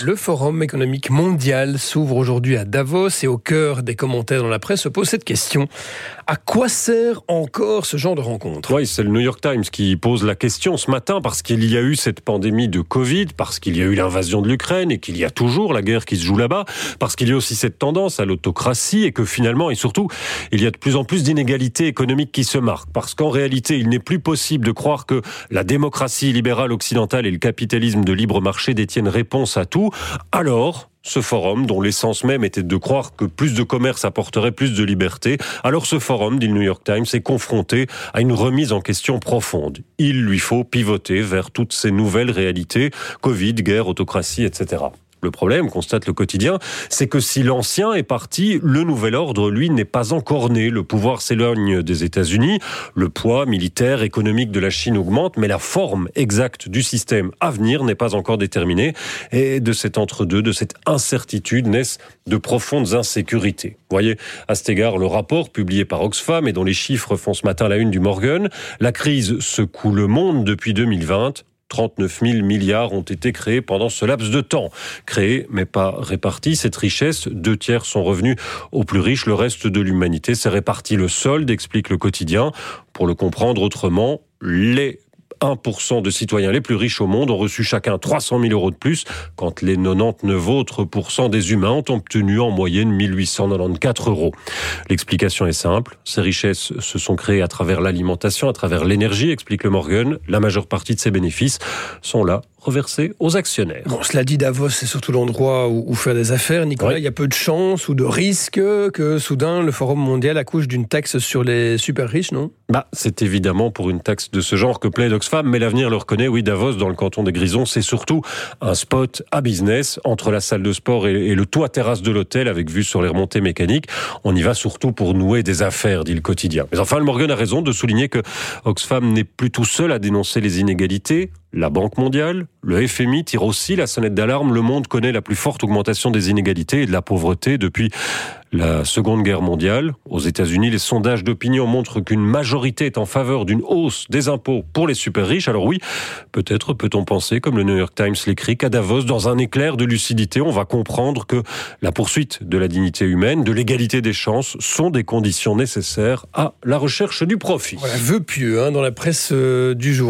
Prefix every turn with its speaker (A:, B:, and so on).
A: Le Forum économique mondial s'ouvre aujourd'hui à Davos et au cœur des commentaires dans la presse se pose cette question. À quoi sert encore ce genre de rencontre ?
B: Oui, c'est le New York Times qui pose la question ce matin parce qu'il y a eu cette pandémie de Covid, parce qu'il y a eu l'invasion de l'Ukraine et qu'il y a toujours la guerre qui se joue là-bas, parce qu'il y a aussi cette tendance à l'autocratie et que finalement et surtout, il y a de plus en plus d'inégalités économiques qui se marquent. Parce qu'en réalité, il n'est plus possible de croire que la démocratie libérale occidentale et le capitalisme de libre marché détiennent réponse à tout. Alors, ce forum, dont l'essence même était de croire que plus de commerce apporterait plus de liberté, alors ce forum, dit le New York Times, est confronté à une remise en question profonde. Il lui faut pivoter vers toutes ces nouvelles réalités, Covid, guerre, autocratie, etc. Le problème, constate le quotidien, c'est que si l'ancien est parti, le nouvel ordre, lui, n'est pas encore né. Le pouvoir s'éloigne des États-Unis, le poids militaire, économique de la Chine augmente, mais la forme exacte du système à venir n'est pas encore déterminée. Et de cet entre-deux, de cette incertitude, naissent de profondes insécurités. Vous voyez, à cet égard, le rapport publié par Oxfam et dont les chiffres font ce matin la une du Morgan, la crise secoue le monde depuis 2020. 39 000 milliards ont été créés pendant ce laps de temps. Créés, mais pas répartis. Cette richesse, 2/3 sont revenus aux plus riches. Le reste de l'humanité s'est réparti le solde, explique le quotidien. Pour le comprendre autrement, les 1% de citoyens les plus riches au monde ont reçu chacun 300 000 euros de plus, quand les 99 autres % des humains ont obtenu en moyenne 1 894 euros. L'explication est simple. Ces richesses se sont créées à travers l'alimentation, à travers l'énergie, explique le Morgan. La majeure partie de ces bénéfices sont là, reversés aux actionnaires.
A: Bon, cela dit, Davos, c'est surtout l'endroit où faire des affaires. Nicolas, Il y a peu de chances ou de risques que soudain le Forum mondial accouche d'une taxe sur les super riches, non ?
B: C'est évidemment pour une taxe de ce genre que plaide Oxfam, mais l'avenir le reconnaît. Oui, Davos, dans le canton des Grisons, c'est surtout un spot à business entre la salle de sport et le toit terrasse de l'hôtel avec vue sur les remontées mécaniques. On y va surtout pour nouer des affaires, dit le quotidien. Mais enfin, le Morgan a raison de souligner que Oxfam n'est plus tout seul à dénoncer les inégalités. La Banque mondiale, le FMI tire aussi la sonnette d'alarme. Le monde connaît la plus forte augmentation des inégalités et de la pauvreté depuis la Seconde Guerre mondiale. Aux États-Unis, les sondages d'opinion montrent qu'une majorité est en faveur d'une hausse des impôts pour les super riches. Alors oui, peut-être peut-on penser, comme le New York Times l'écrit, qu'à Davos, dans un éclair de lucidité, on va comprendre que la poursuite de la dignité humaine, de l'égalité des chances, sont des conditions nécessaires à la recherche du profit.
A: Voilà, vœu pieux dans la presse du jour.